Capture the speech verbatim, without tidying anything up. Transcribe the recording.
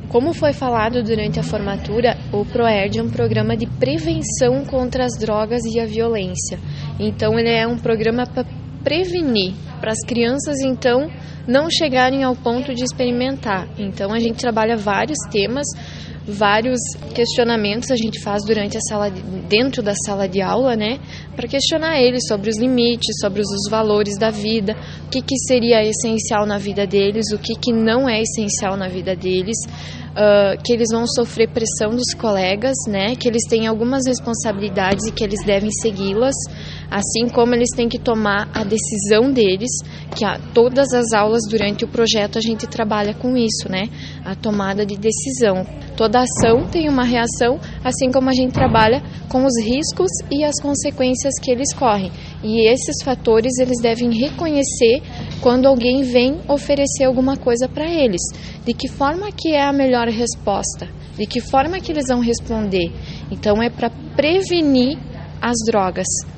Como foi falado durante a formatura, o ProERD é um programa de prevenção contra as drogas e a violência. Então, ele é um programa para prevenir, para as crianças, então, não chegarem ao ponto de experimentar. Então, a gente trabalha vários temas, vários questionamentos a gente faz durante a sala, de, dentro da sala de aula, né, para questionar eles sobre os limites, sobre os, os valores da vida, o que, que seria essencial na vida deles, o que, que não é essencial na vida deles, uh, que eles vão sofrer pressão dos colegas, né, que eles têm algumas responsabilidades e que eles devem segui-las, assim como eles têm que tomar a decisão deles, que a, todas as aulas durante o projeto a gente trabalha com isso, né, a tomada de decisão. Toda ação tem uma reação, assim como a gente trabalha com os riscos e as consequências que eles correm. E esses fatores eles devem reconhecer quando alguém vem oferecer alguma coisa para eles. De que forma que é a melhor resposta? De que forma que eles vão responder? Então é para prevenir as drogas.